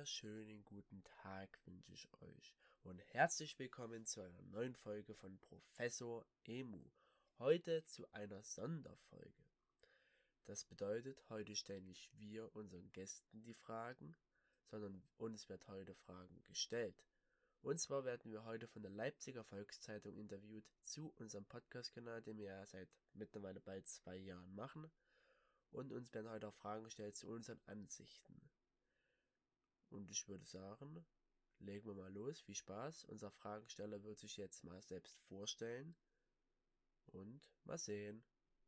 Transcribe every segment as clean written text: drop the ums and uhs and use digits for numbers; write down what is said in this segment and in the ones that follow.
wunderschönen guten Tag wünsche ich euch und herzlich willkommen zu einer neuen Folge von Professor Emu. Heute zu einer Sonderfolge. Das bedeutet, heute stellen nicht wir unseren Gästen die Fragen, sondern uns wird heute Fragen gestellt. Und zwar werden wir heute von der Leipziger Volkszeitung interviewt zu unserem Podcast-Kanal, den wir ja seit mittlerweile bald 2 Jahren machen. Und uns werden heute auch Fragen gestellt zu unseren Ansichten. Und ich würde sagen, legen wir mal los. Viel Spaß. Unser Fragensteller wird sich jetzt mal selbst vorstellen. Und mal sehen.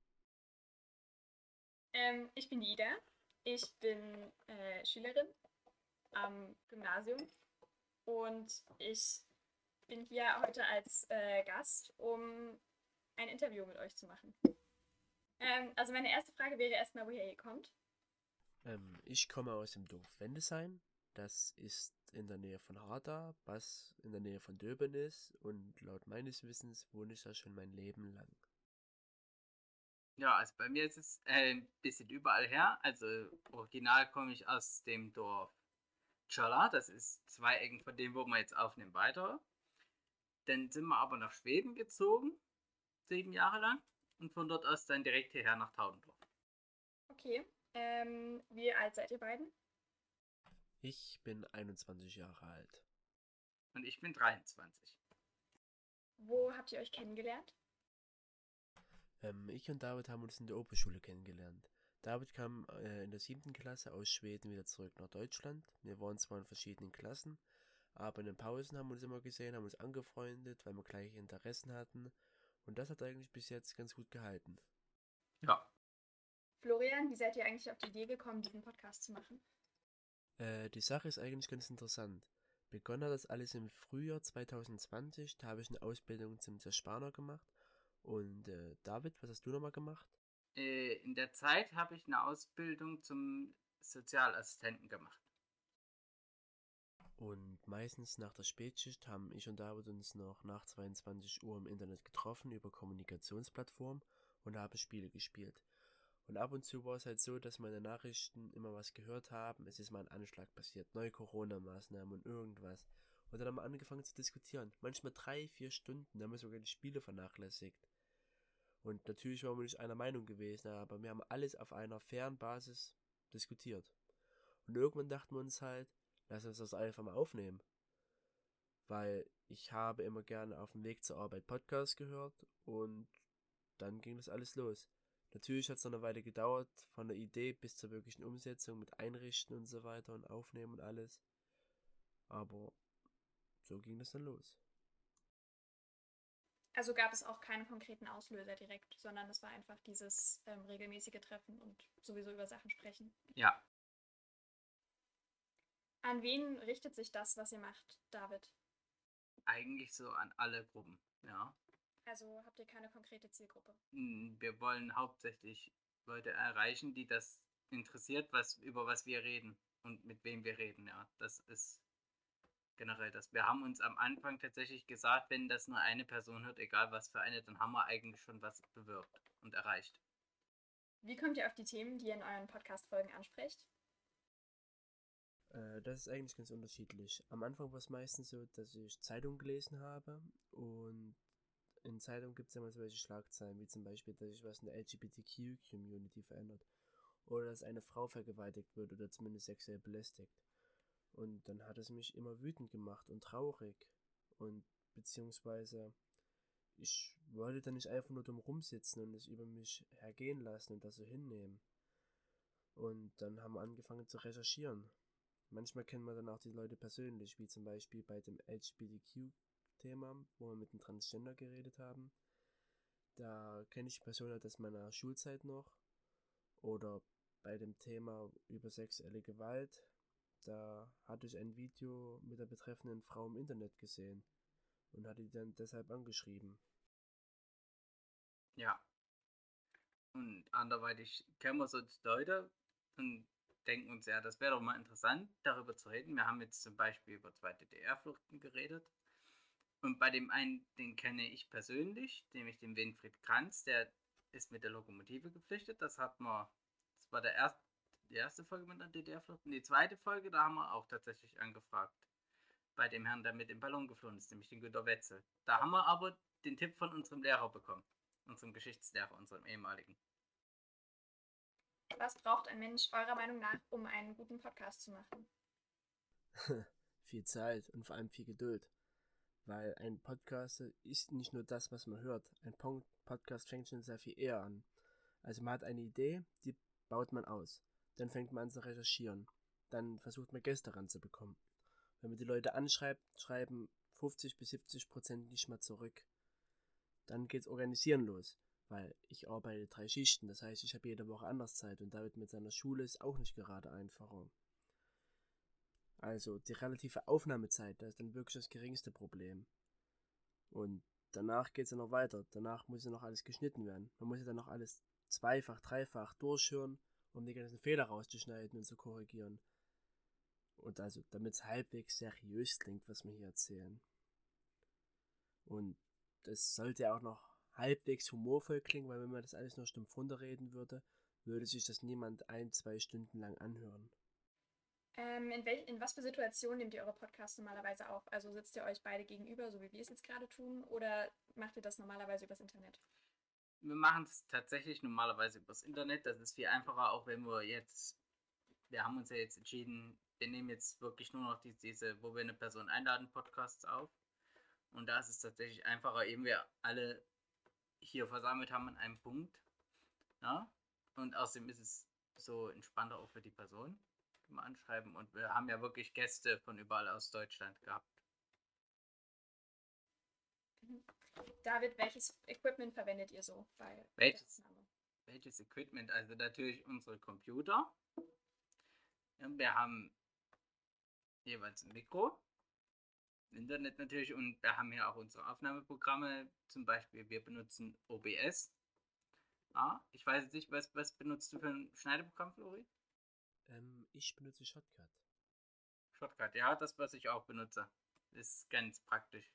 Ich bin die Ida. Ich bin Schülerin am Gymnasium und ich bin hier heute als Gast, um ein Interview mit euch zu machen. Also meine erste Frage wäre erstmal, woher ihr kommt. Ich komme aus dem Dorf Wendesheim. Das ist in der Nähe von Harda, was in der Nähe von Döben ist. Und laut meines Wissens wohne ich da schon mein Leben lang. Ja, also bei mir ist es ein bisschen überall her. Also original komme ich aus dem Dorf Tschölla. Das ist 2 Ecken von dem, wo wir jetzt aufnehmen, weiter. Dann sind wir aber nach Schweden gezogen, 7 Jahre lang. Und von dort aus dann direkt hierher nach Taudendorf. Okay. Wie alt seid ihr beiden? Ich bin 21 Jahre alt. Und ich bin 23. Wo habt ihr euch kennengelernt? Ich und David haben uns in der Oberschule kennengelernt. David kam in der 7. Klasse aus Schweden wieder zurück nach Deutschland. Wir waren zwar in verschiedenen Klassen, aber in den Pausen haben wir uns immer gesehen, haben uns angefreundet, weil wir gleiche Interessen hatten. Und das hat eigentlich bis jetzt ganz gut gehalten. Ja. Florian, wie seid ihr eigentlich auf die Idee gekommen, diesen Podcast zu machen? Die Sache ist eigentlich ganz interessant. Begonnen hat das alles im Frühjahr 2020. Da habe ich eine Ausbildung zum Zerspaner gemacht. Und David, was hast du nochmal gemacht? In der Zeit habe ich eine Ausbildung zum Sozialassistenten gemacht. Und meistens nach der Spätschicht haben ich und David uns noch nach 22 Uhr im Internet getroffen über Kommunikationsplattformen und haben Spiele gespielt. Und ab und zu war es halt so, dass meine Nachrichten immer was gehört haben, es ist mal ein Anschlag passiert, neue Corona-Maßnahmen und irgendwas. Und dann haben wir angefangen zu diskutieren. Manchmal 3, 4 Stunden, da haben wir sogar die Spiele vernachlässigt. Und natürlich waren wir nicht einer Meinung gewesen, aber wir haben alles auf einer fairen Basis diskutiert. Und irgendwann dachten wir uns halt, lass uns das einfach mal aufnehmen. Weil ich habe immer gerne auf dem Weg zur Arbeit Podcasts gehört und dann ging das alles los. Natürlich hat es noch eine Weile gedauert, von der Idee bis zur wirklichen Umsetzung mit Einrichten und so weiter und Aufnehmen und alles. Aber so ging das dann los. Also gab es auch keinen konkreten Auslöser direkt, sondern es war einfach dieses regelmäßige Treffen und sowieso über Sachen sprechen. Ja. An wen richtet sich das, was ihr macht, David? Eigentlich so an alle Gruppen, ja. Also habt ihr keine konkrete Zielgruppe? Wir wollen hauptsächlich Leute erreichen, die das interessiert, über was wir reden und mit wem wir reden, ja. Das ist generell das. Wir haben uns am Anfang tatsächlich gesagt, wenn das nur eine Person hört, egal was für eine, dann haben wir eigentlich schon was bewirkt und erreicht. Wie kommt ihr auf die Themen, die ihr in euren Podcast-Folgen ansprecht? Das ist eigentlich ganz unterschiedlich. Am Anfang war es meistens so, dass ich Zeitung gelesen habe und in Zeitungen gibt es ja immer solche Schlagzeilen, wie zum Beispiel, dass sich was in der LGBTQ-Community verändert oder dass eine Frau vergewaltigt wird oder zumindest sexuell belästigt. Und dann hat es mich immer wütend gemacht und traurig und beziehungsweise ich wollte dann nicht einfach nur dumm rumsitzen und es über mich hergehen lassen und das so hinnehmen. Und dann haben wir angefangen zu recherchieren. Manchmal kennt man dann auch die Leute persönlich, wie zum Beispiel bei dem LGBTQ-Thema, wo wir mit dem Transgender geredet haben. Da kenne ich die Person halt aus meiner Schulzeit noch. Oder bei dem Thema über sexuelle Gewalt, da hatte ich ein Video mit der betreffenden Frau im Internet gesehen und hatte die dann deshalb angeschrieben. Ja. Und anderweitig kennen wir so die Leute und denken uns, ja, das wäre doch mal interessant, darüber zu reden. Wir haben jetzt zum Beispiel über 2 DDR-Fluchten geredet. Und bei dem einen, den kenne ich persönlich, nämlich den Winfried Kranz, der ist mit der Lokomotive geflüchtet. Das war die erste Folge mit der DDR-Flucht. Und die zweite Folge, da haben wir auch tatsächlich angefragt. Bei dem Herrn, der mit dem Ballon geflohen ist, nämlich den Günter Wetzel. Da haben wir aber den Tipp von unserem Lehrer bekommen. Unserem Geschichtslehrer, unserem ehemaligen. Was braucht ein Mensch eurer Meinung nach, um einen guten Podcast zu machen? Viel Zeit und vor allem viel Geduld. Weil ein Podcast ist nicht nur das, was man hört. Ein Podcast fängt schon sehr viel eher an. Also man hat eine Idee, die baut man aus. Dann fängt man an zu recherchieren. Dann versucht man Gäste ranzubekommen. Wenn man die Leute anschreibt, schreiben 50-70% nicht mal zurück. Dann geht's organisieren los. Weil ich arbeite 3 Schichten, das heißt, ich habe jede Woche anders Zeit und damit mit seiner Schule ist auch nicht gerade einfacher. Also die relative Aufnahmezeit, das ist dann wirklich das geringste Problem. Und danach geht es ja noch weiter. Danach muss ja noch alles geschnitten werden. Man muss ja dann noch alles zweifach, dreifach durchhören, um die ganzen Fehler rauszuschneiden und zu korrigieren. Und also, damit es halbwegs seriös klingt, was wir hier erzählen. Und es sollte ja auch noch halbwegs humorvoll klingen, weil wenn man das alles nur stumpf runterreden würde, würde sich das niemand 1-2 Stunden lang anhören. In was für Situationen nehmt ihr eure Podcasts normalerweise auf? Also sitzt ihr euch beide gegenüber, so wie wir es jetzt gerade tun, oder macht ihr das normalerweise übers Internet? Wir machen es tatsächlich normalerweise übers Internet. Das ist viel einfacher, auch wenn wir haben uns ja jetzt entschieden, wir nehmen jetzt wirklich nur noch diese, wo wir eine Person einladen, Podcasts auf. Und da ist es tatsächlich einfacher, eben wir alle hier versammelt haben an einem Punkt. Ja? Und außerdem ist es so entspannter auch für die Person, die wir anschreiben. Und wir haben ja wirklich Gäste von überall aus Deutschland gehabt. David, welches Equipment verwendet ihr so bei Welches Equipment? Also natürlich unsere Computer. Wir haben jeweils ein Mikro, Internet natürlich, und wir haben hier auch unsere Aufnahmeprogramme. Zum Beispiel, wir benutzen OBS. Ja, ich weiß jetzt nicht, was benutzt du für ein Schneideprogramm, Flori? Ich benutze Shotcut. Shotcut, ja, das, was ich auch benutze. Ist ganz praktisch.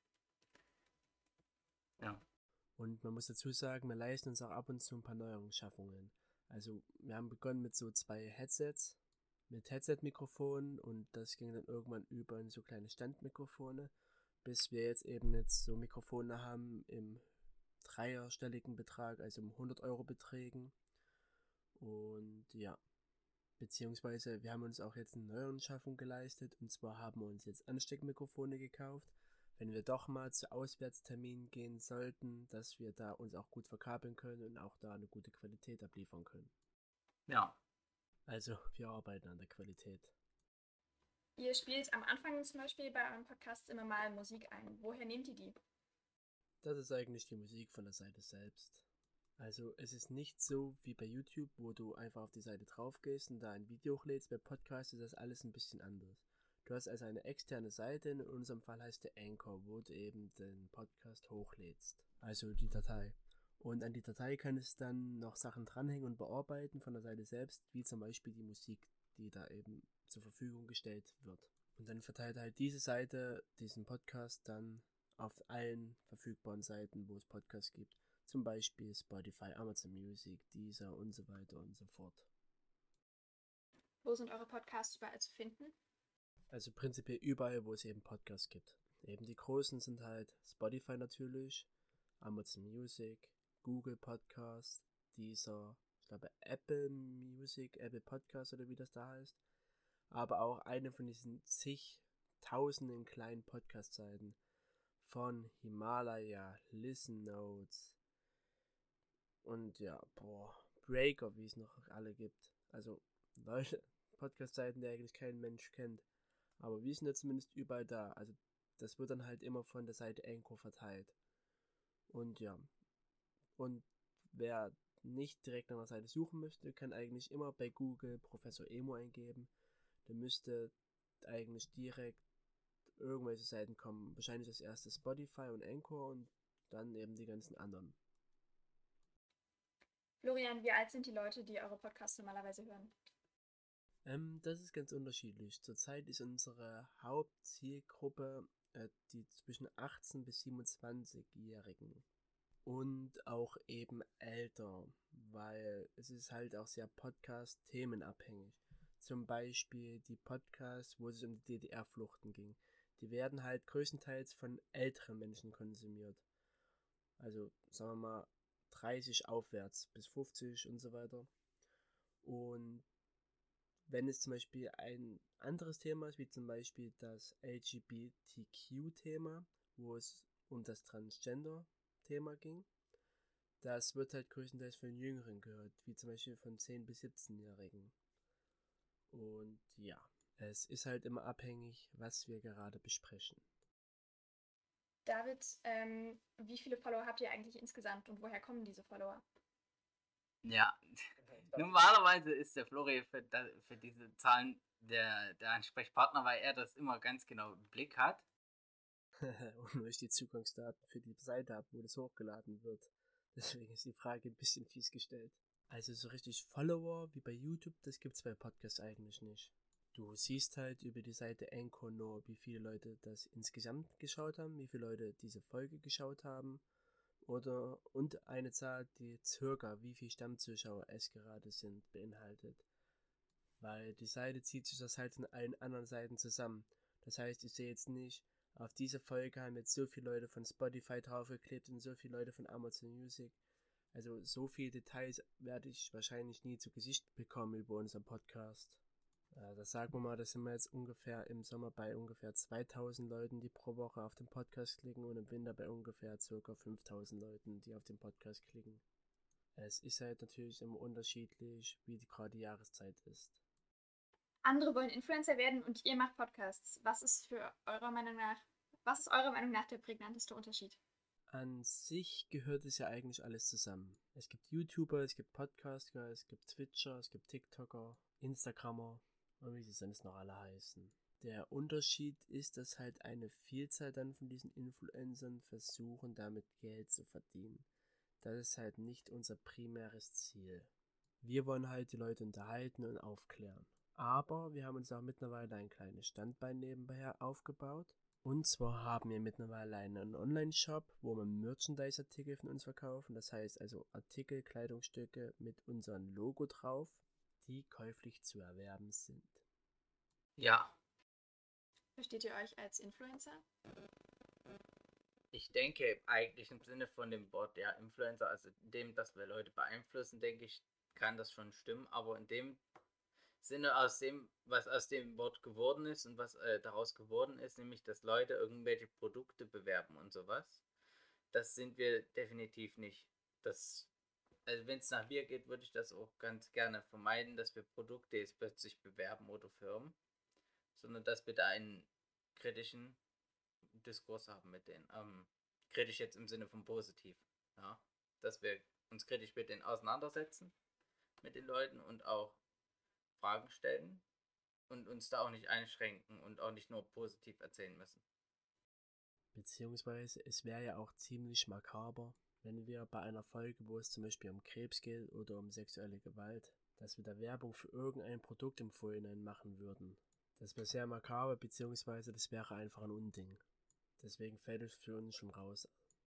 Ja. Und man muss dazu sagen, wir leisten uns auch ab und zu ein paar Neuerungsschaffungen. Also wir haben begonnen mit so 2 Headsets, mit Headset-Mikrofonen, und das ging dann irgendwann über in so kleine Standmikrofone, bis wir jetzt so Mikrofone haben im dreistelligen Betrag, also im 100 € Beträgen. Und ja, beziehungsweise wir haben uns auch jetzt eine Neuanschaffung geleistet, und zwar haben wir uns jetzt Ansteckmikrofone gekauft, wenn wir doch mal zu Auswärtsterminen gehen sollten, dass wir da uns auch gut verkabeln können und auch da eine gute Qualität abliefern können. Ja. Also, wir arbeiten an der Qualität. Ihr spielt am Anfang zum Beispiel bei euren Podcasts immer mal Musik ein. Woher nehmt ihr die? Das ist eigentlich die Musik von der Seite selbst. Also, es ist nicht so wie bei YouTube, wo du einfach auf die Seite drauf gehst und da ein Video hochlädst. Bei Podcasts ist das alles ein bisschen anders. Du hast also eine externe Seite, in unserem Fall heißt der Anchor, wo du eben den Podcast hochlädst. Also die Datei. Und an die Datei kannst du dann noch Sachen dranhängen und bearbeiten von der Seite selbst, wie zum Beispiel die Musik, die da eben zur Verfügung gestellt wird. Und dann verteilt halt diese Seite diesen Podcast dann auf allen verfügbaren Seiten, wo es Podcasts gibt. Zum Beispiel Spotify, Amazon Music, Deezer und so weiter und so fort. Wo sind eure Podcasts überall zu finden? Also prinzipiell überall, wo es eben Podcasts gibt. Eben die großen sind halt Spotify natürlich, Amazon Music, Google Podcast, Deezer, ich glaube Apple Music, Apple Podcast oder wie das da heißt. Aber auch eine von diesen zigtausenden kleinen Podcast-Seiten von Himalaya, Listen Notes und ja, Breaker, wie es noch alle gibt. Also Leute, Podcast-Seiten, die eigentlich kein Mensch kennt. Aber wir sind ja zumindest überall da. Also das wird dann halt immer von der Seite Anchor verteilt. Und ja. Und wer nicht direkt nach einer Seite suchen möchte, kann eigentlich immer bei Google Professor Emo eingeben. Der müsste eigentlich direkt irgendwelche Seiten kommen. Wahrscheinlich das erste Spotify und Anchor und dann eben die ganzen anderen. Florian, wie alt sind die Leute, die eure Podcasts normalerweise hören? Das ist ganz unterschiedlich. Zurzeit ist unsere Hauptzielgruppe die zwischen 18 bis 27-Jährigen. und auch eben älter, weil es ist halt auch sehr Podcast-themenabhängig. Zum Beispiel die Podcasts, wo es um die DDR-Fluchten ging. Die werden halt größtenteils von älteren Menschen konsumiert. Also sagen wir mal 30 aufwärts bis 50 und so weiter. Und wenn es zum Beispiel ein anderes Thema ist, wie zum Beispiel das LGBTQ-Thema, wo es um das Transgender-Thema ging, das wird halt größtenteils von Jüngeren gehört, wie zum Beispiel von 10- bis 17-Jährigen. Und ja, es ist halt immer abhängig, was wir gerade besprechen. David, wie viele Follower habt ihr eigentlich insgesamt und woher kommen diese Follower? Ja, normalerweise ist der Flori für diese Zahlen der Ansprechpartner, weil er das immer ganz genau im Blick hat. Und nur ich die Zugangsdaten für die Seite habe, wo das hochgeladen wird. Deswegen ist die Frage ein bisschen fies gestellt. Also so richtig Follower wie bei YouTube, das gibt's bei Podcasts eigentlich nicht. Du siehst halt über die Seite Anchor nur, wie viele Leute das insgesamt geschaut haben, wie viele Leute diese Folge geschaut haben und eine Zahl, die circa wie viele Stammzuschauer es gerade sind, beinhaltet. Weil die Seite zieht sich das halt von allen anderen Seiten zusammen. Das heißt, ich sehe jetzt nicht, auf diese Folge haben jetzt so viele Leute von Spotify draufgeklebt und so viele Leute von Amazon Music. Also so viele Details werde ich wahrscheinlich nie zu Gesicht bekommen über unseren Podcast. Das sagen wir mal, da sind wir jetzt ungefähr im Sommer bei ungefähr 2000 Leuten, die pro Woche auf den Podcast klicken und im Winter bei ungefähr ca. 5000 Leuten, die auf den Podcast klicken. Es ist halt natürlich immer unterschiedlich, wie gerade die Jahreszeit ist. Andere wollen Influencer werden und ihr macht Podcasts. Was ist eurer Meinung nach der prägnanteste Unterschied? An sich gehört es ja eigentlich alles zusammen. Es gibt YouTuber, es gibt Podcaster, es gibt Twitcher, es gibt TikToker, Instagrammer und wie sie sonst noch alle heißen. Der Unterschied ist, dass halt eine Vielzahl dann von diesen Influencern versuchen, damit Geld zu verdienen. Das ist halt nicht unser primäres Ziel. Wir wollen halt die Leute unterhalten und aufklären. Aber wir haben uns auch mittlerweile ein kleines Standbein nebenbei aufgebaut. Und zwar haben wir mittlerweile einen Online-Shop, wo wir Merchandise-Artikel von uns verkaufen. Das heißt also Artikel, Kleidungsstücke mit unserem Logo drauf, die käuflich zu erwerben sind. Ja, Versteht ihr euch als Influencer? ich denke eigentlich im Sinne von dem Wort, ja, Influencer, also dem, dass wir Leute beeinflussen, denke ich, kann das schon stimmen, aber in dem Sinne aus dem, was aus dem Wort geworden ist und was daraus geworden ist, nämlich, dass Leute irgendwelche Produkte bewerben und sowas, das sind wir definitiv nicht. Also wenn es nach mir geht, würde ich das auch ganz gerne vermeiden, dass wir Produkte jetzt plötzlich bewerben oder Firmen, sondern dass wir da einen kritischen Diskurs haben mit denen. Kritisch jetzt im Sinne von positiv. Ja? Dass wir uns kritisch mit denen auseinandersetzen, mit den Leuten und auch Fragen stellen und uns da auch nicht einschränken und auch nicht nur positiv erzählen müssen. Beziehungsweise es wäre ja auch ziemlich makaber, wenn wir bei einer Folge, wo es zum Beispiel um Krebs geht oder um sexuelle Gewalt, dass wir da Werbung für irgendein Produkt im Vorhinein machen würden. Das wäre sehr makaber, beziehungsweise das wäre einfach ein Unding. Deswegen fällt es für uns schon raus.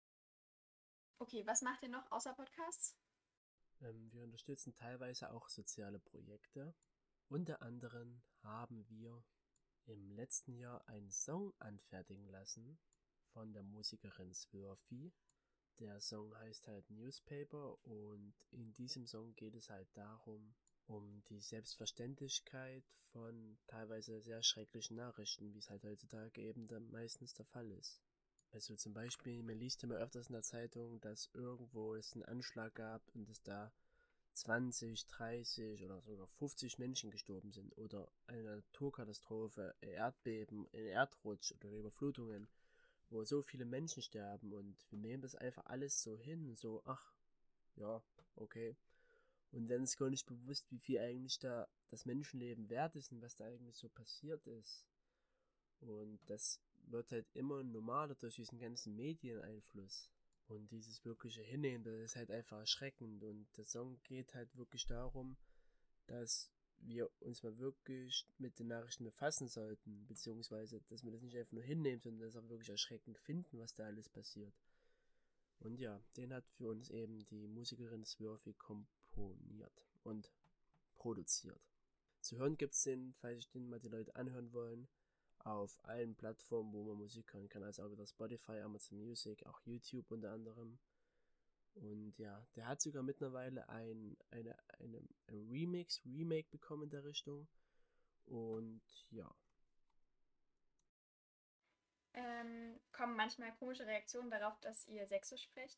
Okay, was macht ihr noch außer Podcasts? Wir unterstützen teilweise auch soziale Projekte. Unter anderem haben wir im letzten Jahr einen Song anfertigen lassen von der Musikerin Swurfy. Der Song heißt halt Newspaper und in diesem Song geht es halt darum, um die Selbstverständlichkeit von teilweise sehr schrecklichen Nachrichten, wie es halt heutzutage eben dann meistens der Fall ist. Also zum Beispiel, man liest immer öfters in der Zeitung, dass irgendwo es einen Anschlag gab und es da 20, 30 oder sogar 50 Menschen gestorben sind oder eine Naturkatastrophe, ein Erdbeben, ein Erdrutsch oder Überflutungen, wo so viele Menschen sterben und wir nehmen das einfach alles so hin, so, ach, ja, okay. Und dann ist gar nicht bewusst, wie viel eigentlich da das Menschenleben wert ist und was da eigentlich so passiert ist. Und das wird halt immer normaler durch diesen ganzen Medieneinfluss. Und dieses wirkliche Hinnehmen, das ist halt einfach erschreckend. Und der Song geht halt wirklich darum, dass wir uns mal wirklich mit den Nachrichten befassen sollten. Beziehungsweise, dass wir das nicht einfach nur hinnehmen, sondern das auch wirklich erschreckend finden, was da alles passiert. Und ja, den hat für uns eben die Musikerin Swurfy komponiert und produziert. Zu hören gibt es den, falls sich den mal die Leute anhören wollen, auf allen Plattformen, wo man Musik hören kann. Also auch wieder Spotify, Amazon Music, auch YouTube unter anderem. Und ja, der hat sogar mittlerweile ein Remake bekommen in der Richtung. Und ja. Kommen manchmal komische Reaktionen darauf, dass ihr Sächsisch sprecht?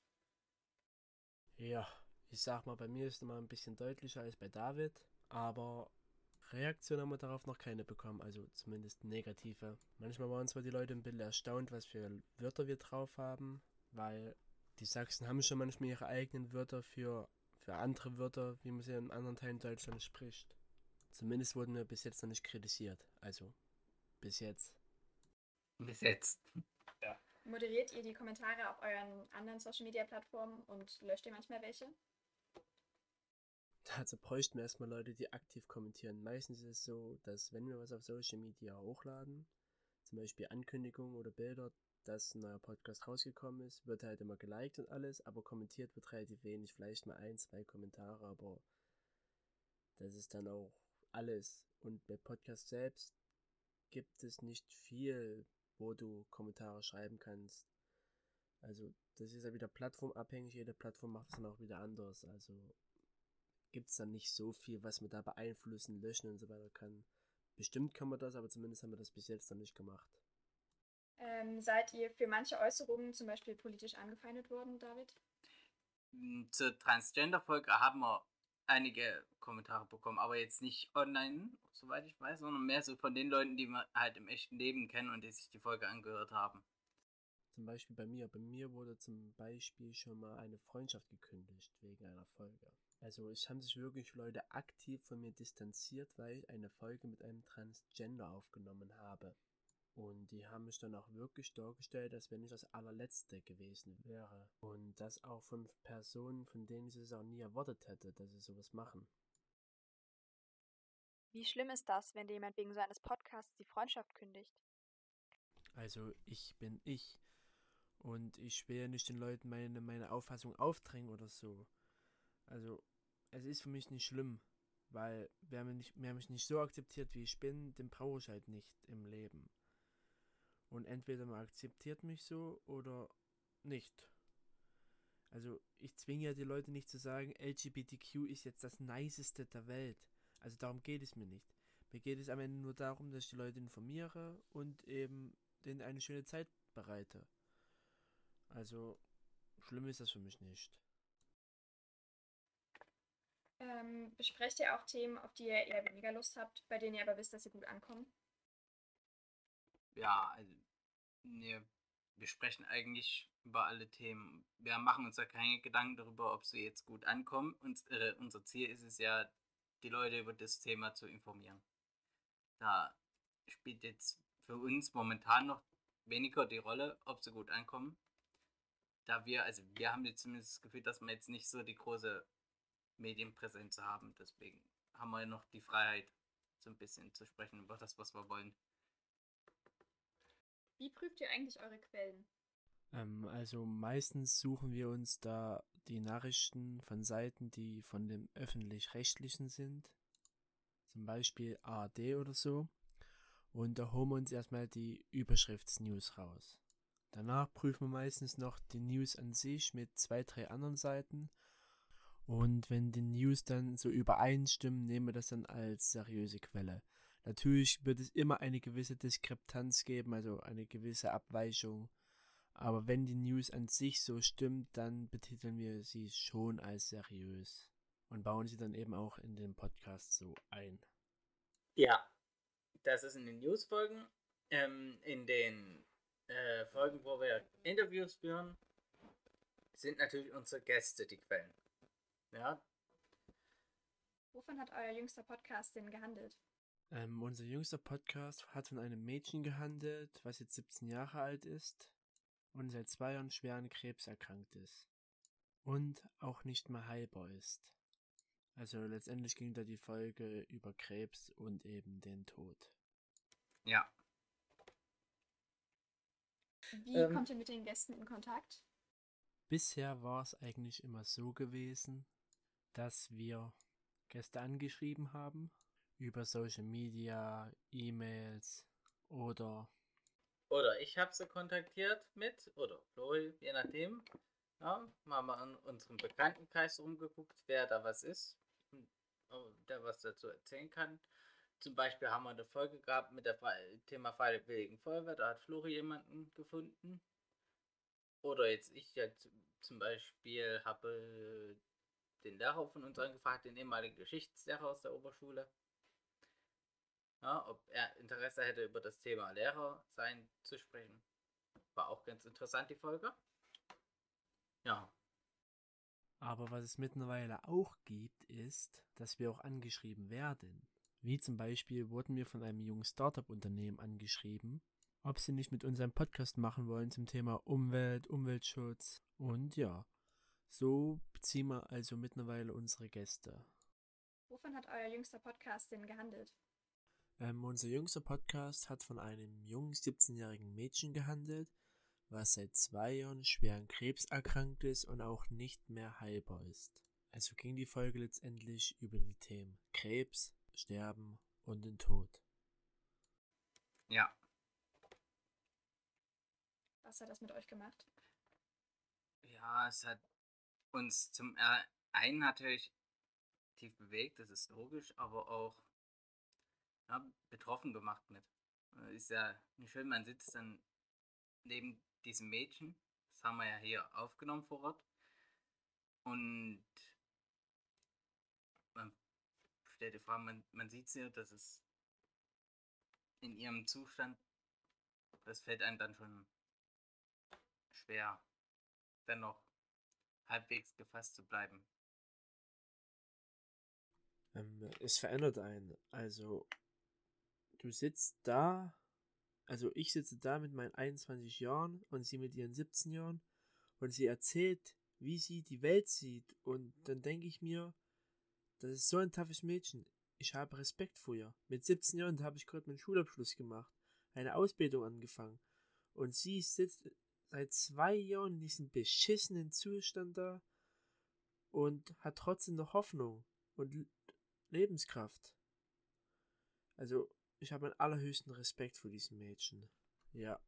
Ja, ich sag mal, bei mir ist es immer ein bisschen deutlicher als bei David, aber Reaktion haben wir darauf noch keine bekommen, also zumindest negative. Manchmal waren zwar die Leute ein bisschen erstaunt, was für Wörter wir drauf haben, weil die Sachsen haben schon manchmal ihre eigenen Wörter für andere Wörter, wie man sie in anderen Teilen Deutschlands spricht. Zumindest wurden wir bis jetzt noch nicht kritisiert, also bis jetzt. Bis jetzt. Moderiert ihr die Kommentare auf euren anderen Social-Media-Plattformen und löscht ihr manchmal welche? Dazu bräuchten wir erstmal Leute, die aktiv kommentieren. Meistens ist es so, dass wenn wir was auf Social Media hochladen, zum Beispiel Ankündigungen oder Bilder, dass ein neuer Podcast rausgekommen ist, wird halt immer geliked und alles, aber kommentiert wird relativ wenig, vielleicht mal 1, 2 Kommentare, aber das ist dann auch alles. Und bei Podcast selbst gibt es nicht viel, wo du Kommentare schreiben kannst. Also das ist ja wieder plattformabhängig, jede Plattform macht es dann auch wieder anders, also gibt es dann nicht so viel, was man da beeinflussen, löschen und so weiter kann. Bestimmt kann man das, aber zumindest haben wir das bis jetzt noch nicht gemacht. Seid ihr für manche Äußerungen zum Beispiel politisch angefeindet worden, David? Zur Transgender-Folge haben wir einige Kommentare bekommen, aber jetzt nicht online, soweit ich weiß, sondern mehr so von den Leuten, die wir halt im echten Leben kennen und die sich die Folge angehört haben. Zum Beispiel bei mir. Bei mir wurde zum Beispiel schon mal eine Freundschaft gekündigt wegen einer Folge. Also es haben sich wirklich Leute aktiv von mir distanziert, weil ich eine Folge mit einem Transgender aufgenommen habe. Und die haben mich dann auch wirklich dargestellt, als wenn ich das allerletzte gewesen wäre. Und das auch von Personen, von denen ich es auch nie erwartet hätte, dass sie sowas machen. Wie schlimm ist das, wenn dir jemand wegen so eines Podcasts die Freundschaft kündigt? Also ich bin ich. Und ich will ja nicht den Leuten meine Auffassung aufdrängen oder so. Also es ist für mich nicht schlimm, weil wer mich nicht so akzeptiert, wie ich bin, den brauche ich halt nicht im Leben. Und entweder man akzeptiert mich so oder nicht. Also ich zwinge ja die Leute nicht zu sagen, LGBTQ ist jetzt das Niceste der Welt. Also darum geht es mir nicht. Mir geht es am Ende nur darum, dass ich die Leute informiere und eben denen eine schöne Zeit bereite. Also schlimm ist das für mich nicht. Besprecht ihr auch Themen, auf die ihr eher weniger Lust habt, bei denen ihr aber wisst, dass sie gut ankommen? Ja, also wir sprechen eigentlich über alle Themen. Wir machen uns da keine Gedanken darüber, ob sie jetzt gut ankommen. Unser Ziel ist es ja, die Leute über das Thema zu informieren. Da spielt jetzt für uns momentan noch weniger die Rolle, ob sie gut ankommen. Wir haben jetzt zumindest das Gefühl, dass wir jetzt nicht so die große Medienpräsenz haben. Deswegen haben wir noch die Freiheit, so ein bisschen zu sprechen über das, was wir wollen. Wie prüft ihr eigentlich eure Quellen? Also meistens suchen wir uns da die Nachrichten von Seiten, die von dem Öffentlich-Rechtlichen sind. Zum Beispiel ARD oder so. Und da holen wir uns erstmal die Überschriftsnews raus. Danach prüfen wir meistens noch die News an sich mit 2, 3 anderen Seiten. Und wenn die News dann so übereinstimmen, nehmen wir das dann als seriöse Quelle. Natürlich wird es immer eine gewisse Diskrepanz geben, also eine gewisse Abweichung. Aber wenn die News an sich so stimmt, dann betiteln wir sie schon als seriös und bauen sie dann eben auch in den Podcast so ein. Ja, das ist in den News-Folgen. In den Folgen, wo wir Interviews führen, sind natürlich unsere Gäste die Quellen. Ja. Wovon hat euer jüngster Podcast denn gehandelt? Unser jüngster Podcast hat von einem Mädchen gehandelt, was jetzt 17 Jahre alt ist und seit 2 Jahren schwer an Krebs erkrankt ist. Und auch nicht mehr heilbar ist. Also letztendlich ging da die Folge über Krebs und eben den Tod. Ja. Wie kommt ihr mit den Gästen in Kontakt? Bisher war es eigentlich immer so gewesen, dass wir Gäste angeschrieben haben über Social Media, E-Mails oder Oder ich habe sie kontaktiert mit, oder Flori, je nachdem. Ja, mal an unserem Bekanntenkreis rumgeguckt, wer da was ist und der was dazu erzählen kann. Zum Beispiel haben wir eine Folge gehabt mit dem Thema Freiwilligen Feuerwehr, da hat Flori jemanden gefunden. Oder jetzt ich ja zum Beispiel habe den Lehrer von uns angefragt, den ehemaligen Geschichtslehrer aus der Oberschule. Ja, ob er Interesse hätte, über das Thema Lehrer sein zu sprechen. War auch ganz interessant, die Folge. Ja. Aber was es mittlerweile auch gibt, ist, dass wir auch angeschrieben werden. Wie zum Beispiel wurden wir von einem jungen Startup-Unternehmen angeschrieben, ob sie nicht mit uns einen Podcast machen wollen zum Thema Umwelt, Umweltschutz. Und ja, so beziehen wir also mittlerweile unsere Gäste. Wovon hat euer jüngster Podcast denn gehandelt? Unser jüngster Podcast hat von einem jungen 17-jährigen Mädchen gehandelt, was seit 2 Jahren schwer an Krebs erkrankt ist und auch nicht mehr heilbar ist. Also ging die Folge letztendlich über die Themen Krebs, Sterben und den Tod. Ja. Was hat das mit euch gemacht? Ja, es hat uns zum einen natürlich tief bewegt, das ist logisch, aber auch betroffen gemacht mit. Ist ja nicht schön, man sitzt dann neben diesem Mädchen, das haben wir ja hier aufgenommen vor Ort, und man stellt die Frage, man sieht sie, dass es in ihrem Zustand, das fällt einem dann schon schwer, dennoch halbwegs gefasst zu bleiben. Es verändert einen. Also, du sitzt da, also ich sitze da mit meinen 21 Jahren und sie mit ihren 17 Jahren und sie erzählt, wie sie die Welt sieht, und dann denke ich mir, das ist so ein toughes Mädchen. Ich habe Respekt vor ihr. Mit 17 Jahren habe ich gerade meinen Schulabschluss gemacht, eine Ausbildung angefangen, und sie sitzt seit 2 Jahren in diesem beschissenen Zustand da und hat trotzdem noch Hoffnung und Lebenskraft. Also, ich habe meinen allerhöchsten Respekt vor diesem Mädchen. Ja.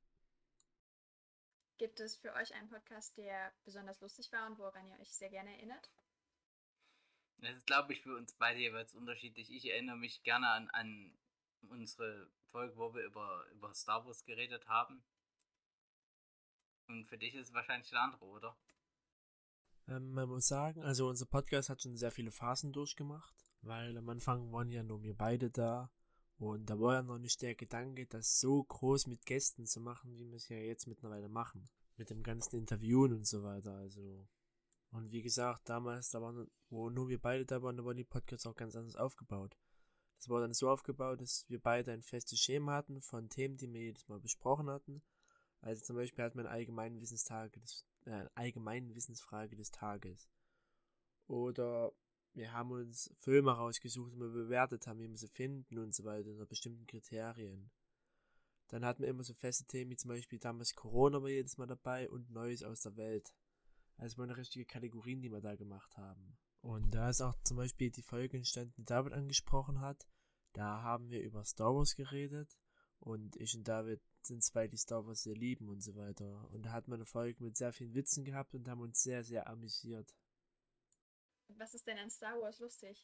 Gibt es für euch einen Podcast, der besonders lustig war und woran ihr euch sehr gerne erinnert? Das ist, glaube ich, für uns beide jeweils unterschiedlich. Ich erinnere mich gerne an unsere Folge, wo wir über Star Wars geredet haben. Und für dich ist es wahrscheinlich eine andere, oder? Man muss sagen, also unser Podcast hat schon sehr viele Phasen durchgemacht, weil am Anfang waren ja nur wir beide da und da war ja noch nicht der Gedanke, das so groß mit Gästen zu machen, wie wir es ja jetzt mittlerweile machen. Mit dem ganzen Interviewen und so weiter, also. Und wie gesagt, damals, wo nur wir beide da waren, da waren die Podcasts auch ganz anders aufgebaut. Das war dann so aufgebaut, dass wir beide ein festes Schema hatten von Themen, die wir jedes Mal besprochen hatten. Also zum Beispiel hatten wir eine allgemeine Wissensfrage des Tages. Oder wir haben uns Filme rausgesucht und wir bewertet haben, wie wir sie finden und so weiter, unter bestimmten Kriterien. Dann hatten wir immer so feste Themen, wie zum Beispiel damals Corona war jedes Mal dabei und Neues aus der Welt. Also waren richtige Kategorien, die wir da gemacht haben. Und da ist auch zum Beispiel die Folge entstanden, die David angesprochen hat. Da haben wir über Star Wars geredet und ich und David sind zwei, die Star Wars sehr lieben und so weiter. Und da hatten wir eine Folge mit sehr vielen Witzen gehabt und haben uns sehr, sehr amüsiert. Was ist denn an Star Wars lustig?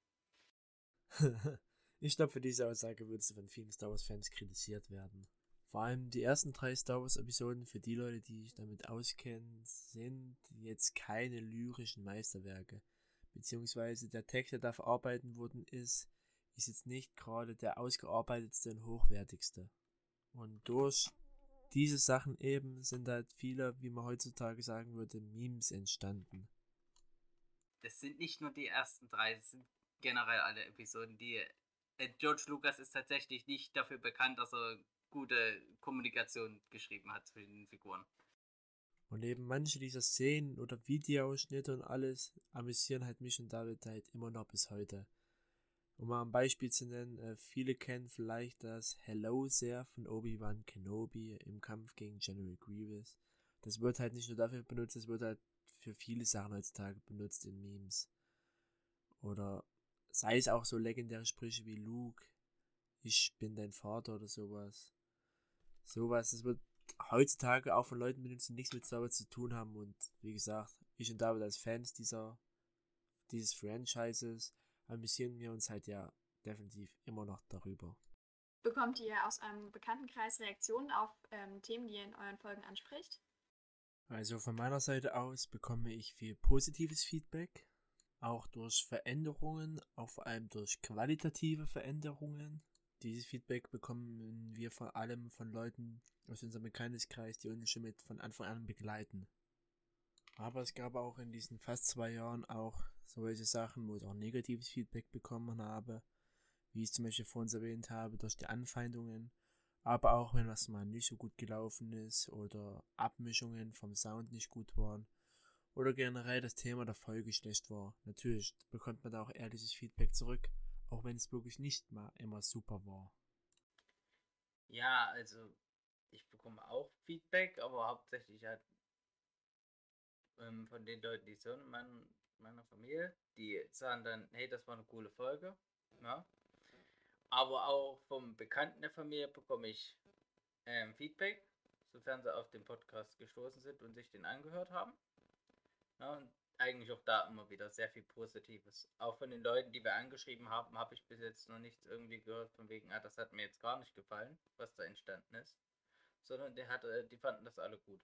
Ich glaube, für diese Aussage würdest du von vielen Star Wars-Fans kritisiert werden. Vor allem die ersten 3 Star Wars-Episoden, für die Leute, die sich damit auskennen, sind jetzt keine lyrischen Meisterwerke. Beziehungsweise der Text, der da verarbeitet worden ist jetzt nicht gerade der ausgearbeitetste und hochwertigste. Und durch diese Sachen eben sind halt viele, wie man heutzutage sagen würde, Memes entstanden. Das sind nicht nur die ersten 3, das sind generell alle Episoden, die George Lucas ist tatsächlich nicht dafür bekannt, dass er gute Kommunikation geschrieben hat zwischen den Figuren. Und eben manche dieser Szenen oder Videoausschnitte und alles amüsieren halt mich und David halt immer noch bis heute. Um mal ein Beispiel zu nennen, viele kennen vielleicht das Hello There von Obi-Wan Kenobi im Kampf gegen General Grievous. Das wird halt nicht nur dafür benutzt, das wird halt für viele Sachen heutzutage benutzt in Memes. Oder sei es auch so legendäre Sprüche wie Luke, ich bin dein Vater oder sowas. Sowas, das wird heutzutage auch von Leuten benutzt, die nichts mit Star Wars zu tun haben. Und wie gesagt, ich und David als Fans dieses Franchises amüsieren wir uns halt ja definitiv immer noch darüber. Bekommt ihr aus eurem Bekanntenkreis Reaktionen auf Themen, die ihr in euren Folgen anspricht? Also von meiner Seite aus bekomme ich viel positives Feedback, auch durch Veränderungen, auch vor allem durch qualitative Veränderungen. Dieses Feedback bekommen wir vor allem von Leuten aus unserem Bekanntenkreis, die uns schon mit von Anfang an begleiten. Aber es gab auch in diesen fast 2 Jahren auch solche Sachen, wo ich auch negatives Feedback bekommen habe, wie ich zum Beispiel vorhin erwähnt habe, durch die Anfeindungen, aber auch wenn was mal nicht so gut gelaufen ist oder Abmischungen vom Sound nicht gut waren oder generell das Thema der Folge schlecht war. Natürlich bekommt man da auch ehrliches Feedback zurück, auch wenn es wirklich nicht mal immer super war. Ja, also ich bekomme auch Feedback, aber hauptsächlich halt von den Leuten, die so in meiner Familie, die sagen dann, hey, das war eine coole Folge. Ja. Aber auch vom Bekannten der Familie bekomme ich Feedback, sofern sie auf den Podcast gestoßen sind und sich den angehört haben. Ja, und eigentlich auch da immer wieder sehr viel Positives. Auch von den Leuten, die wir angeschrieben haben, habe ich bis jetzt noch nichts irgendwie gehört von wegen, das hat mir jetzt gar nicht gefallen, was da entstanden ist. Sondern die fanden das alle gut.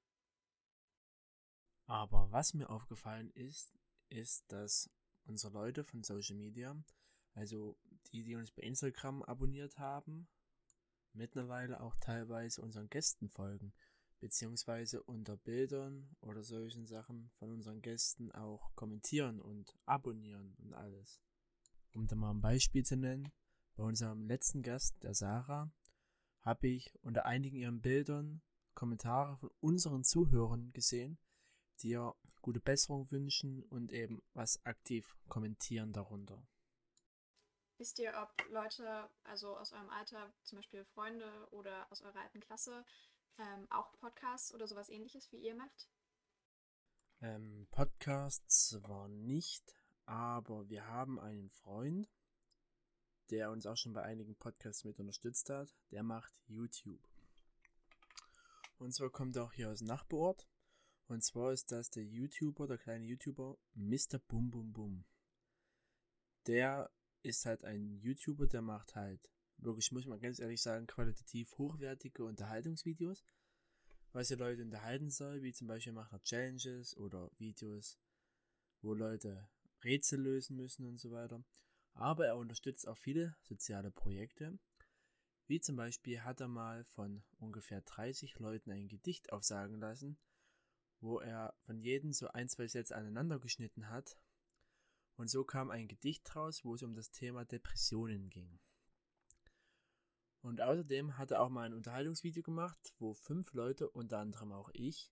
Aber was mir aufgefallen ist, dass unsere Leute von Social Media, also die uns bei Instagram abonniert haben, mittlerweile auch teilweise unseren Gästen folgen, beziehungsweise unter Bildern oder solchen Sachen von unseren Gästen auch kommentieren und abonnieren und alles. Um da mal ein Beispiel zu nennen, bei unserem letzten Gast, der Sarah, habe ich unter einigen ihren Bildern Kommentare von unseren Zuhörern gesehen, die ihr gute Besserung wünschen und eben was aktiv kommentieren darunter. Wisst ihr, ob Leute, also aus eurem Alter, zum Beispiel Freunde oder aus eurer alten Klasse, auch Podcasts oder sowas ähnliches wie ihr macht? Podcasts zwar nicht, aber wir haben einen Freund, der uns auch schon bei einigen Podcasts mit unterstützt hat, der macht YouTube. Und zwar kommt er auch hier aus dem Nachbarort. Und zwar ist das der kleine YouTuber, Mr. Bum Bum Bum. Der ist halt ein YouTuber, der macht halt wirklich, muss man ganz ehrlich sagen, qualitativ hochwertige Unterhaltungsvideos, was die Leute unterhalten soll, wie zum Beispiel macht er Challenges oder Videos, wo Leute Rätsel lösen müssen und so weiter. Aber er unterstützt auch viele soziale Projekte, wie zum Beispiel hat er mal von ungefähr 30 Leuten ein Gedicht aufsagen lassen, wo er von jedem so 1-2 Sätze aneinander geschnitten hat. Und so kam ein Gedicht raus, wo es um das Thema Depressionen ging. Und außerdem hat er auch mal ein Unterhaltungsvideo gemacht, wo 5 Leute, unter anderem auch ich,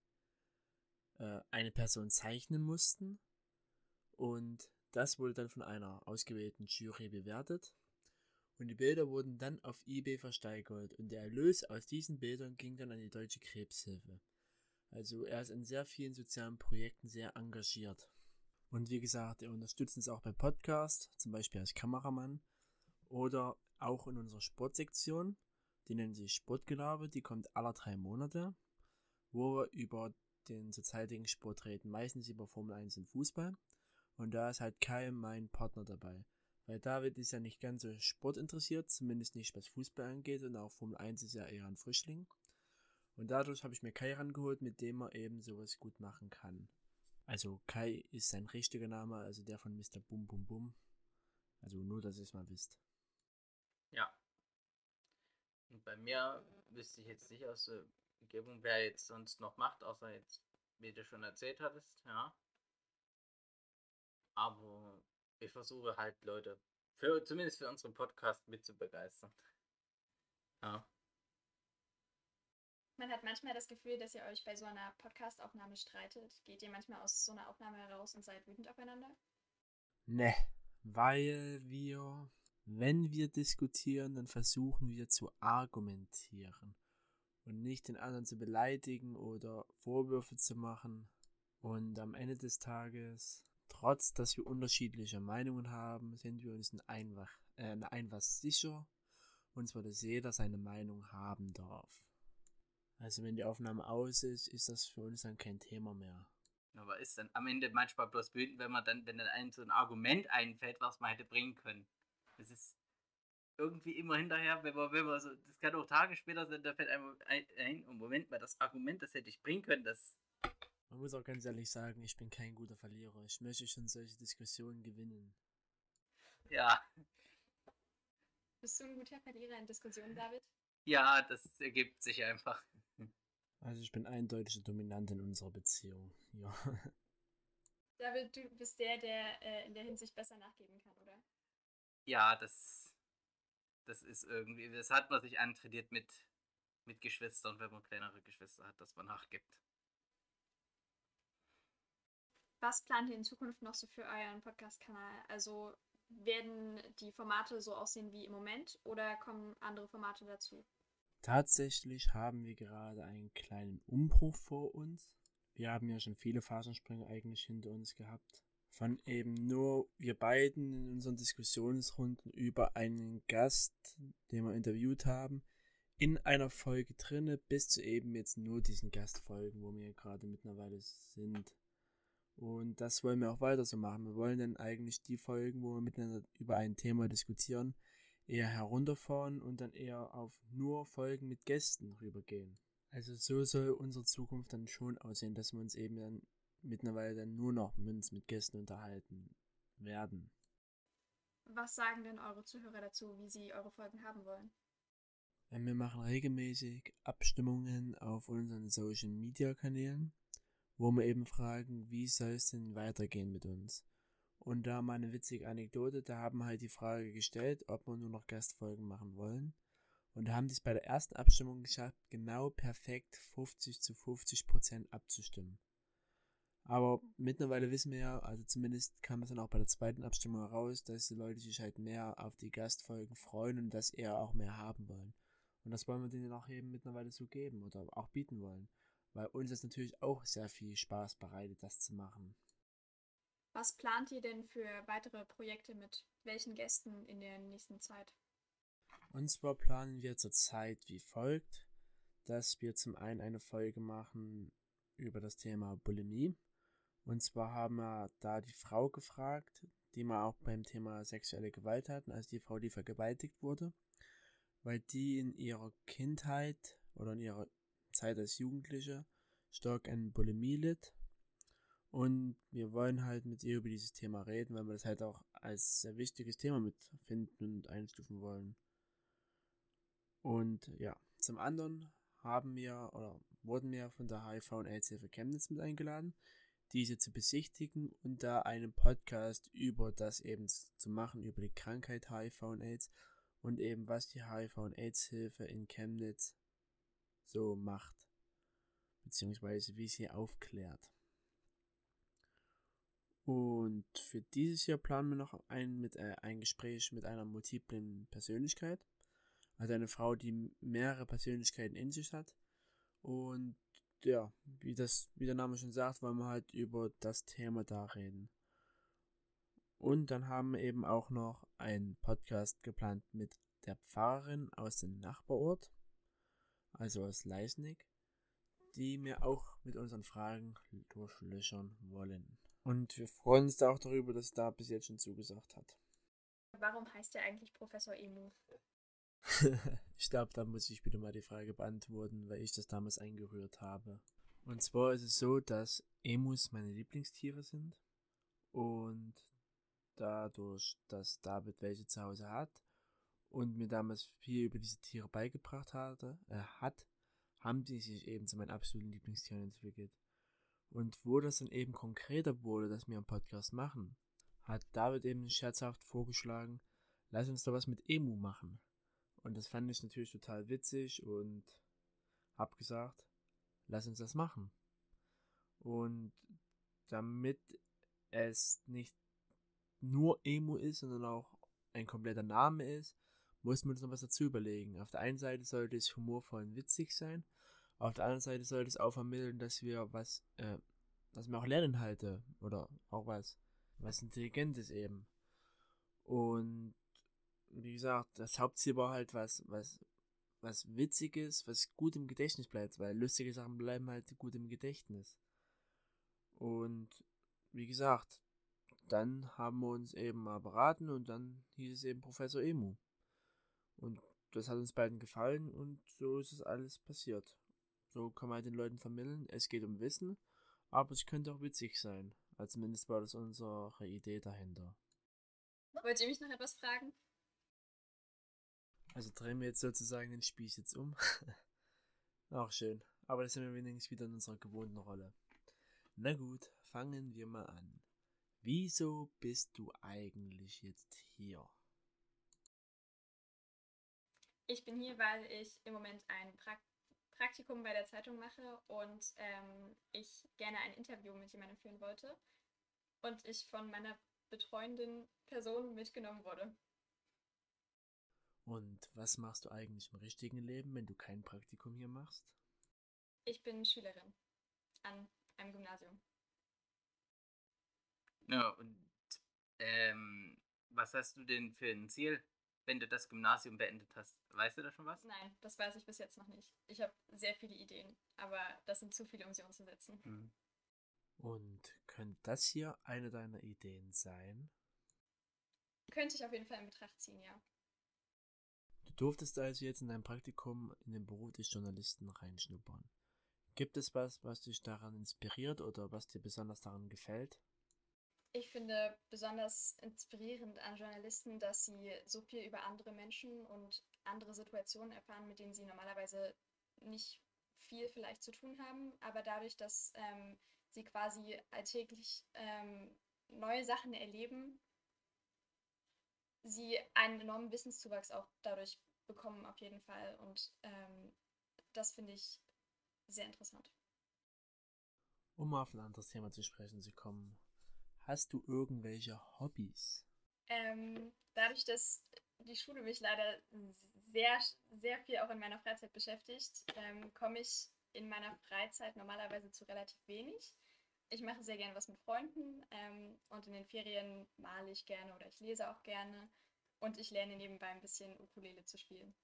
eine Person zeichnen mussten. Und das wurde dann von einer ausgewählten Jury bewertet. Und die Bilder wurden dann auf eBay versteigert. Und der Erlös aus diesen Bildern ging dann an die Deutsche Krebshilfe. Also er ist in sehr vielen sozialen Projekten sehr engagiert. Und wie gesagt, er unterstützt uns auch beim Podcast, zum Beispiel als Kameramann oder auch in unserer Sportsektion. Die nennt sich Sportgelaber, die kommt alle 3 Monate, wo wir über den zurzeitigen Sport reden, meistens über Formel 1 und Fußball. Und da ist halt Kai, mein Partner, dabei. Weil David ist ja nicht ganz so sportinteressiert, zumindest nicht was Fußball angeht, und auch Formel 1 ist ja eher ein Frischling. Und dadurch habe ich mir Kai rangeholt, mit dem er eben sowas gut machen kann. Also Kai ist sein richtiger Name, also der von Mr. Bum Bum Bum. Also nur, dass ihr es mal wisst. Ja. Und bei mir wüsste ich jetzt nicht aus der Umgebung, wer jetzt sonst noch macht, außer jetzt, wie du schon erzählt hattest, ja. Aber ich versuche halt Leute, zumindest für unseren Podcast mit zu begeistern. Ja. Man hat manchmal das Gefühl, dass ihr euch bei so einer Podcast-Aufnahme streitet. Geht ihr manchmal aus so einer Aufnahme heraus und seid wütend aufeinander? Ne, weil wenn wir diskutieren, dann versuchen wir zu argumentieren und nicht den anderen zu beleidigen oder Vorwürfe zu machen. Und am Ende des Tages, trotz dass wir unterschiedliche Meinungen haben, sind wir uns in was sicher, und zwar, dass jeder seine Meinung haben darf. Also wenn die Aufnahme aus ist, ist das für uns dann kein Thema mehr. Aber ist dann am Ende manchmal bloß wütend, wenn dann einem so ein Argument einfällt, was man hätte bringen können. Das ist irgendwie immer hinterher, wenn man so, das kann auch Tage später sein, da fällt einem ein, oh Moment mal, das Argument, das hätte ich bringen können, das... Man muss auch ganz ehrlich sagen, ich bin kein guter Verlierer. Ich möchte schon solche Diskussionen gewinnen. Ja, Bist du ein guter Verlierer in Diskussionen, David? ja, das ergibt sich einfach. Also ich bin eindeutig der Dominant in unserer Beziehung. Ja. David, du bist der in der Hinsicht besser nachgeben kann, oder? Ja, das ist irgendwie, das hat man sich antrainiert mit Geschwistern, wenn man kleinere Geschwister hat, dass man nachgibt. Was plant ihr in Zukunft noch so für euren Podcast-Kanal? Also werden die Formate so aussehen wie im Moment oder kommen andere Formate dazu? Tatsächlich haben wir gerade einen kleinen Umbruch vor uns. Wir haben ja schon viele Phasensprünge eigentlich hinter uns gehabt. Von eben nur wir beiden in unseren Diskussionsrunden über einen Gast, den wir interviewt haben, in einer Folge drinne, bis zu eben jetzt nur diesen Gastfolgen, wo wir gerade mittlerweile sind. Und das wollen wir auch weiter so machen. Wir wollen dann eigentlich die Folgen, wo wir miteinander über ein Thema diskutieren, eher herunterfahren und dann eher auf nur Folgen mit Gästen rübergehen. Also so soll unsere Zukunft dann schon aussehen, dass wir uns eben dann mittlerweile dann nur noch mit Gästen unterhalten werden. Was sagen denn eure Zuhörer dazu, wie sie eure Folgen haben wollen? Wir machen regelmäßig Abstimmungen auf unseren Social Media Kanälen, wo wir eben fragen, wie soll es denn weitergehen mit uns. Und da mal eine witzige Anekdote, da haben wir halt die Frage gestellt, ob wir nur noch Gastfolgen machen wollen. Und haben dies bei der ersten Abstimmung geschafft, genau perfekt 50-50% abzustimmen. Aber mittlerweile wissen wir ja, also zumindest kam es dann auch bei der zweiten Abstimmung heraus, dass die Leute sich halt mehr auf die Gastfolgen freuen und das eher auch mehr haben wollen. Und das wollen wir denen auch eben mittlerweile so geben oder auch bieten wollen. Weil uns das natürlich auch sehr viel Spaß bereitet, das zu machen. Was plant ihr denn für weitere Projekte mit welchen Gästen in der nächsten Zeit? Und zwar planen wir zurzeit wie folgt, dass wir zum einen eine Folge machen über das Thema Bulimie. Und zwar haben wir da die Frau gefragt, die wir auch beim Thema sexuelle Gewalt hatten, also die Frau, die vergewaltigt wurde, weil die in ihrer Kindheit oder in ihrer Zeit als Jugendliche stark an Bulimie litt. Und wir wollen halt mit ihr über dieses Thema reden, weil wir das halt auch als sehr wichtiges Thema mitfinden und einstufen wollen. Und ja, zum anderen wurden wir von der HIV- und AIDS-Hilfe Chemnitz mit eingeladen, diese zu besichtigen und da einen Podcast über das eben zu machen, über die Krankheit HIV und AIDS und eben was die HIV- und AIDS-Hilfe in Chemnitz so macht, beziehungsweise wie sie aufklärt. Und für dieses Jahr planen wir noch ein Gespräch mit einer multiplen Persönlichkeit. Also eine Frau, die mehrere Persönlichkeiten in sich hat. Und ja, wie der Name schon sagt, wollen wir halt über das Thema da reden. Und dann haben wir eben auch noch einen Podcast geplant mit der Pfarrerin aus dem Nachbarort, also aus Leisnig, die wir auch mit unseren Fragen durchlöchern wollen. Und wir freuen uns da auch darüber, dass da bis jetzt schon zugesagt hat. Warum heißt der eigentlich Professor Emu? Ich glaube, da muss ich wieder mal die Frage beantworten, weil ich das damals eingerührt habe. Und zwar ist es so, dass Emus meine Lieblingstiere sind und dadurch, dass David welche zu Hause hat und mir damals viel über diese Tiere beigebracht hat, haben die sich eben zu meinen absoluten Lieblingstieren entwickelt. Und wo das dann eben konkreter wurde, dass wir einen Podcast machen, hat David eben scherzhaft vorgeschlagen, lass uns da was mit Emu machen. Und das fand ich natürlich total witzig und hab gesagt, lass uns das machen. Und damit es nicht nur Emu ist, sondern auch ein kompletter Name ist, muss man uns noch was dazu überlegen. Auf der einen Seite sollte es humorvoll und witzig sein, auf der anderen Seite sollte es auch vermitteln, dass wir dass wir auch Lerninhalte oder auch was Intelligentes eben. Und wie gesagt, das Hauptziel war halt was Witziges, was gut im Gedächtnis bleibt, weil lustige Sachen bleiben halt gut im Gedächtnis. Und wie gesagt, dann haben wir uns eben mal beraten und dann hieß es eben Professor Emu. Und das hat uns beiden gefallen und so ist es alles passiert. So kann man halt den Leuten vermitteln, es geht um Wissen, aber es könnte auch witzig sein. Also zumindest war das unsere Idee dahinter. Wollt ihr mich noch etwas fragen? Also drehen wir jetzt sozusagen den Spieß jetzt um. Auch schön. Aber da sind wir wenigstens wieder in unserer gewohnten Rolle. Na gut, fangen wir mal an. Wieso bist du eigentlich jetzt hier? Ich bin hier, weil ich im Moment ein Praktikum bei der Zeitung mache und ich gerne ein Interview mit jemandem führen wollte und ich von meiner betreuenden Person mitgenommen wurde. Und was machst du eigentlich im richtigen Leben, wenn du kein Praktikum hier machst? Ich bin Schülerin an einem Gymnasium. Ja, und was hast du denn für ein Ziel, wenn du das Gymnasium beendet hast? Weißt du da schon was? Nein, das weiß ich bis jetzt noch nicht. Ich habe sehr viele Ideen, aber das sind zu viele, um sie umzusetzen. Mhm. Und könnte das hier eine deiner Ideen sein? Könnte ich auf jeden Fall in Betracht ziehen, ja. Du durftest also jetzt in dein Praktikum in den Beruf des Journalisten reinschnuppern. Gibt es was dich daran inspiriert oder was dir besonders daran gefällt? Ich finde besonders inspirierend an Journalisten, dass sie so viel über andere Menschen und andere Situationen erfahren, mit denen sie normalerweise nicht viel vielleicht zu tun haben, aber dadurch, dass sie quasi alltäglich neue Sachen erleben, sie einen enormen Wissenszuwachs auch dadurch bekommen auf jeden Fall und das finde ich sehr interessant. Um mal auf ein anderes Thema zu sprechen zu kommen, hast du irgendwelche Hobbys? Dadurch, dass die Schule mich leider sehr, sehr viel auch in meiner Freizeit beschäftigt, komme ich in meiner Freizeit normalerweise zu relativ wenig. Ich mache sehr gerne was mit Freunden und in den Ferien male ich gerne oder ich lese auch gerne und ich lerne nebenbei ein bisschen Ukulele zu spielen.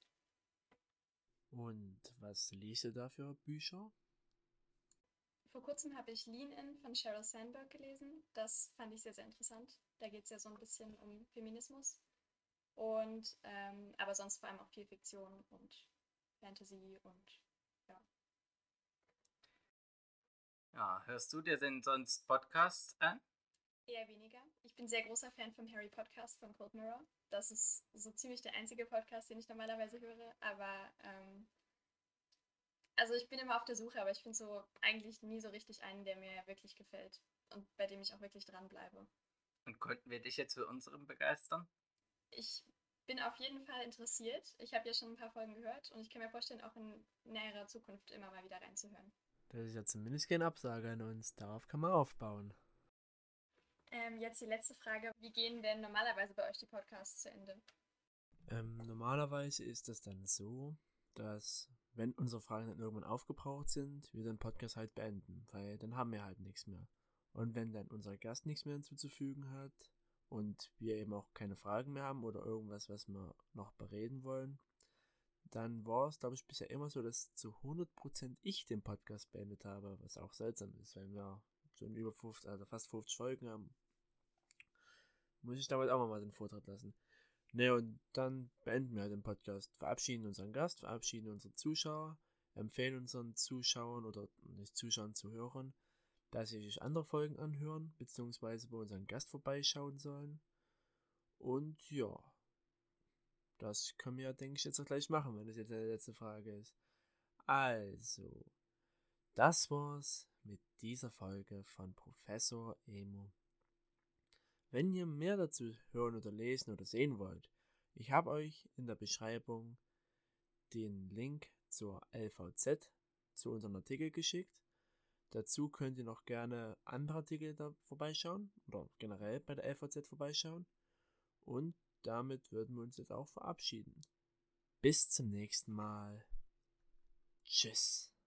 Und was liest du da für Bücher? Vor kurzem habe ich Lean In von Sheryl Sandberg gelesen. Das fand ich sehr, sehr interessant. Da geht es ja so ein bisschen um Feminismus. Und aber sonst vor allem auch viel Fiktion und Fantasy und ja. Ja, hörst du dir denn sonst Podcasts an? Eher weniger. Ich bin sehr großer Fan vom Harry Podcast von Cold Mirror. Das ist so ziemlich der einzige Podcast, den ich normalerweise höre. Aber also ich bin immer auf der Suche, aber ich finde so eigentlich nie so richtig einen, der mir wirklich gefällt und bei dem ich auch wirklich dranbleibe. Und konnten wir dich jetzt für unseren begeistern? Ich bin auf jeden Fall interessiert. Ich habe ja schon ein paar Folgen gehört und ich kann mir vorstellen, auch in näherer Zukunft immer mal wieder reinzuhören. Das ist ja zumindest keine Absage an uns. Darauf kann man aufbauen. Jetzt die letzte Frage. Wie gehen denn normalerweise bei euch die Podcasts zu Ende? Normalerweise ist das dann so, dass, wenn unsere Fragen dann irgendwann aufgebraucht sind, wir den Podcast halt beenden, weil dann haben wir halt nichts mehr. Und wenn dann unser Gast nichts mehr hinzuzufügen hat und wir eben auch keine Fragen mehr haben oder irgendwas, was wir noch bereden wollen, dann war es, glaube ich, bisher immer so, dass zu 100% ich den Podcast beendet habe, was auch seltsam ist, weil wir schon über 50, also fast 50 Folgen haben. Muss ich damit auch mal den Vortritt lassen. Ne, und dann beenden wir halt den Podcast, verabschieden unseren Gast, verabschieden unsere Zuschauer, empfehlen unseren Zuschauern oder nicht Zuschauern, Zuhörern, dass sie sich andere Folgen anhören, beziehungsweise bei unseren Gast vorbeischauen sollen. Und ja, das können wir ja, denke ich, jetzt auch gleich machen, wenn das jetzt die letzte Frage ist. Also, das war's mit dieser Folge von Professor Emu. Wenn ihr mehr dazu hören oder lesen oder sehen wollt, ich habe euch in der Beschreibung den Link zur LVZ, zu unserem Artikel geschickt. Dazu könnt ihr noch gerne andere Artikel da vorbeischauen oder generell bei der LVZ vorbeischauen. Und damit würden wir uns jetzt auch verabschieden. Bis zum nächsten Mal. Tschüss.